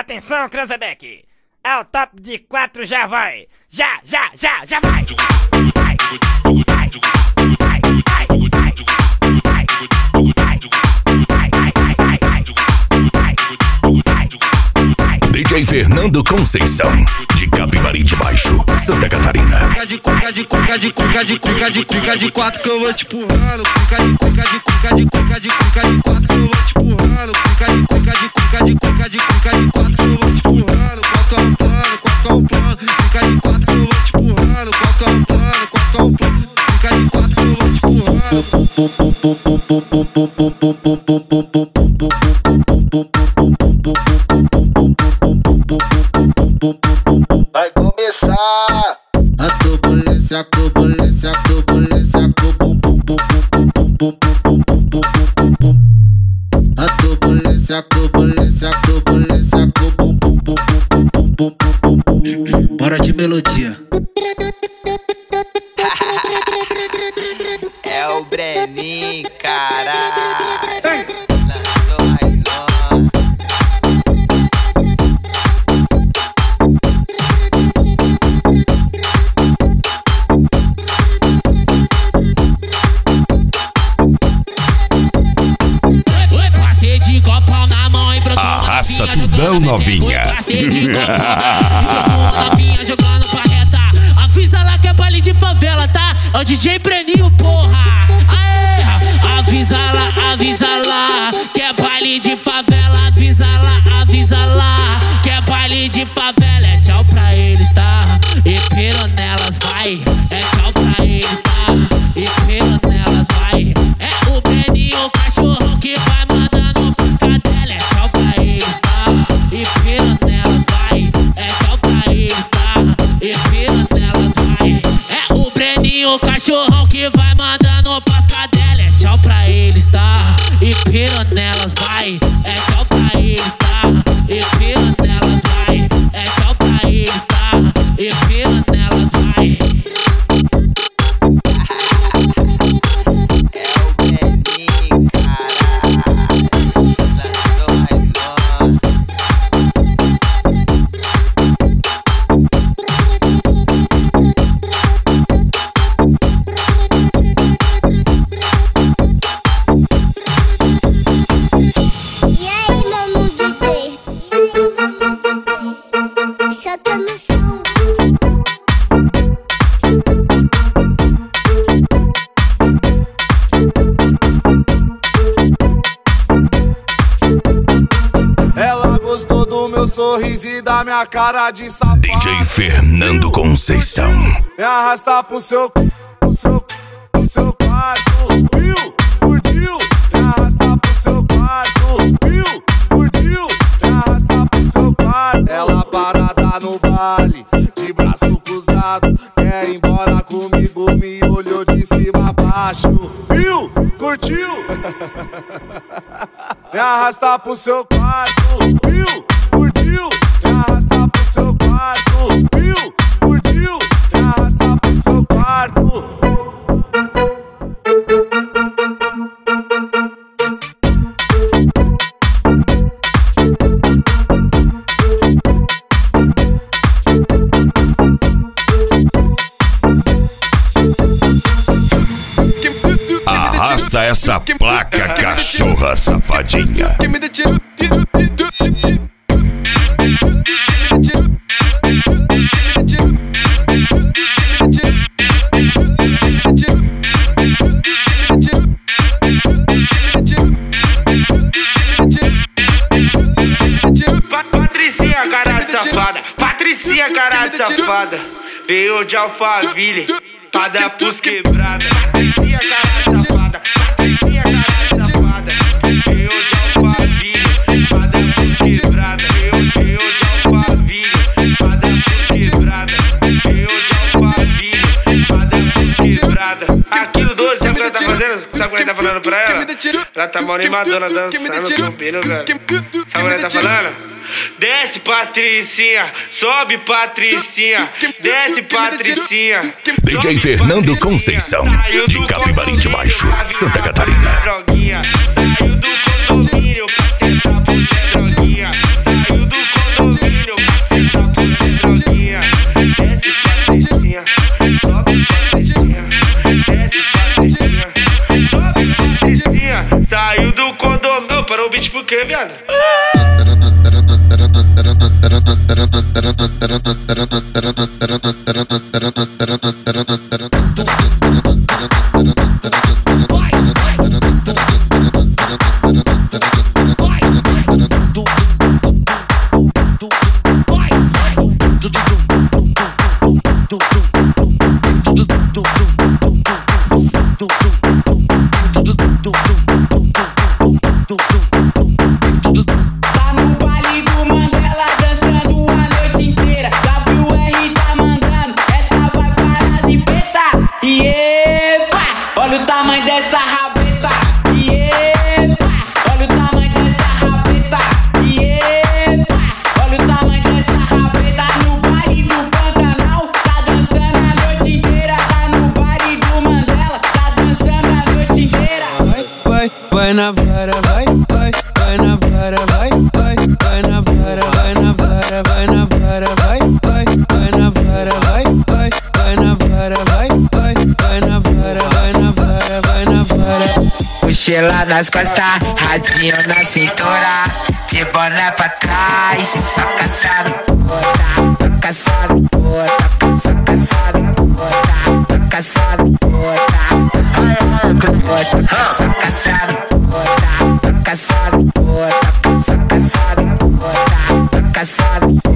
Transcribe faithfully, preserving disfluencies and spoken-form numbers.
Atenção, Cranzebeck! Ao top de quatro já vai! Já, já, já, já vai! Vai, vai, vai, vai, vai, D J Fernando Conceição, de Capivari de Baixo, Santa Catarina. Cuca de cuca de cuca de cuca de cuca de cuca de quatro que eu vou te empurrando. Cuca de cuca de cuca de cuca de cuca de quatro que eu vou te empurrando. Cuca de cuca de cuca de cuca de cuca de quatro que eu vou te empurrando. Qual que é o plano? Qual que é o plano? Cuca de quatro que eu vou te empurrando. Qual que é o plano? Qual que é o plano? Cuca de quatro que eu vou te empurrando. Vai começar a turbulência, a turbulência, a turbulência, a turbulência, a turbulência, a turbulência. Bora de melodia. É o Breninho, caralho. Lançou mais uma. Passei de copo na mão e brotou Arrasta tudão, novinha. Passei de copo na novinha jogando pra reta. Avisa lá que é baile de favela, tá? É o D J Breninho, porra. Aê, avisa lá, avisa lá que é baile de favela. Avisa lá, avisa lá que é baile de favela. É tchau pra eles, tá? E piro nelas, vai. É tchau pra eles, tá? E piro nelas, vai. É o Breninho, o cachorro que vai mandando pras cadelas. É tchau pra eles, tá? E piro nelas, vai. É tchau pra eles, tá? E piro nelas, vai. É o Breninho, o cachorrão que vai mandando pras cadelas. É tchau pra eles, tá? E piro nelas, vai. É tchau pra eles, tá? E piro nelas, vai. É tchau pra eles, tá? E piro nelas, vai. Sorriso e da minha cara de safado. D J Fernando Conceição. Me arrasta pro seu, pro seu, pro seu quarto, viu? Curtiu? Me arrasta pro seu quarto, viu? Curtiu? Me arrasta pro seu quarto. Ela parada no baile, de braço cruzado, quer ir embora comigo, me olhou de cima a baixo, viu? Curtiu? Me arrasta pro seu quarto, viu? Curtiu? Me arrasta pro seu quarto, viu? Curtiu? Me arrasta pro seu quarto. Arrasta essa placa, cachorra safadinha. Patricinha, caralho de safada. Patricinha, caralho de safada. Veio de Alphaville pra dar pros quebrada. Patricinha, caralho de safada. Patricinha, caralho de safada. Veio de Alphaville pra dar pros quebrada. Veio de Alphaville pra dar pros quebrada. Veio de Alphaville pra dar pros quebrada. Aquilo doce, sabe o que ela tá fazendo? Sabe o que ele tá falando pra ela? Ela tá mal animadona dançando, subindo, velho. Sabe o que ele tá falando? Desce, Patricinha, sobe, Patricinha, desce, Patricinha. D J Fernando Conceição, de Capivari de Baixo, Santa Catarina. Saiu do condomínio pra sentar pro Zé Droguinha. Saiu do condomínio Estourou o beat por quê, viado? Tá no baile do Mandela dançando a noite inteira. W R tá mandando, essa vai para enfeitar. E epa, olha o tamanho dessa rabeta. E epa, olha o tamanho dessa rabeta. E epa, olha o tamanho dessa rabeta. No baile do Pantanal, tá dançando a noite inteira. Tá no baile do Mandela, tá dançando a noite inteira. Vai, vai, vai na vara, vai, vai, vai na vara, vai, vai, vai na vara, vai na vara, vai na vara, vai, vai, vai na vara, vai, vai, vai na vara, vai, vai, vai na vara, vai na vara, vai na vara. Mochila nas costas, radinho na cintura, de boné pra trás, só caçando puta, tô caçando puta, só caçando puta, tô caçando puta, só caçando puta, tô caçando puta, só caçando puta, tô caçando